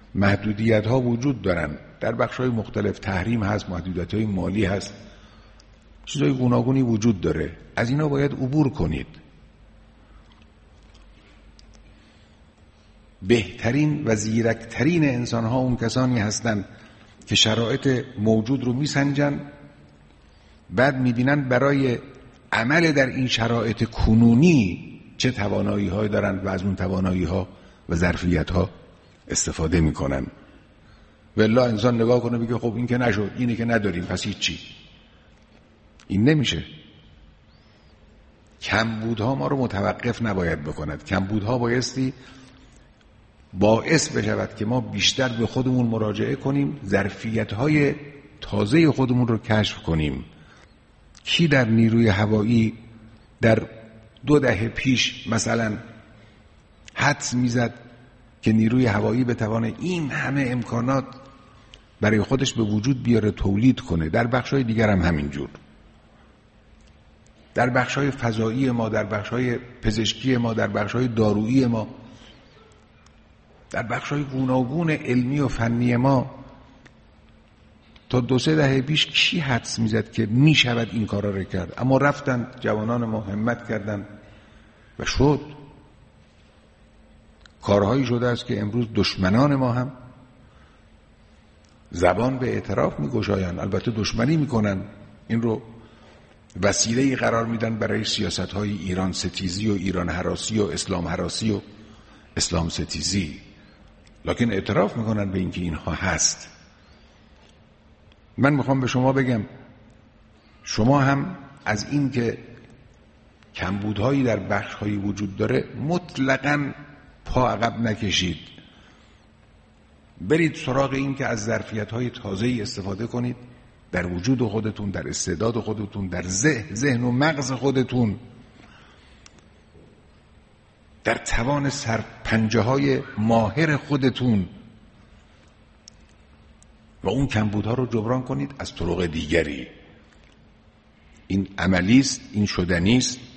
محدودیت ها وجود دارن، در بخش های مختلف تحریم هست، محدودیت های مالی هست، چیزهای گوناگونی وجود داره. از اینا باید عبور کنید. بهترین و زیرکترین انسان ها اون کسانی هستند که شرایط موجود رو میسنجن، بعد میبینن برای عمل در این شرایط کنونی چه توانایی هایی دارن و از اون توانایی ها و ظرفیت ها استفاده میکنن. والله انسان نگاه کنه بگه خب این که نشد، اینه که نداریم، پس هیچی. این نمیشه. کمبودها ما رو متوقف نباید بکند. کمبودها بایستی باعث بشود که ما بیشتر به خودمون مراجعه کنیم، ظرفیت‌های تازه خودمون رو کشف کنیم. کی در نیروی هوایی در 2 دهه پیش مثلا حدس میزد که نیروی هوایی بتوانه این همه امکانات برای خودش به وجود بیاره، تولید کنه؟ در بخش‌های دیگر هم همینجور. در بخش‌های فضایی ما، در بخش‌های پزشکی ما، در بخش‌های دارویی ما، در بخش‌های گوناگون علمی و فنی ما تا 2-3 دهه پیش کی حدس میزد که میشود این کارا رو کرد؟ اما رفتن جوانان ما، همت کردن و شد. کارهایی شده است که امروز دشمنان ما هم زبان به اعتراف میگشایند، البته دشمنی میکنن، این رو وسیله‌ای قرار میدن برای سیاست‌های ایران ستیزی و ایران هراسی و اسلام هراسی و اسلام ستیزی، لکن اعتراف میکنن به اینکه اینها هست. من میخوام به شما بگم شما هم از این که کمبودهایی در بخش‌هایی وجود داره مطلقاً پا عقب نکشید. برید سراغ این که از ظرفیت‌های تازه‌ای استفاده کنید در وجود خودتون، در استعداد خودتون، در ذهن و مغز خودتون، در توان سرپنجه‌های ماهر خودتون و اون کمبودها رو جبران کنید از طرق دیگری. این عملی است، این شدنی است.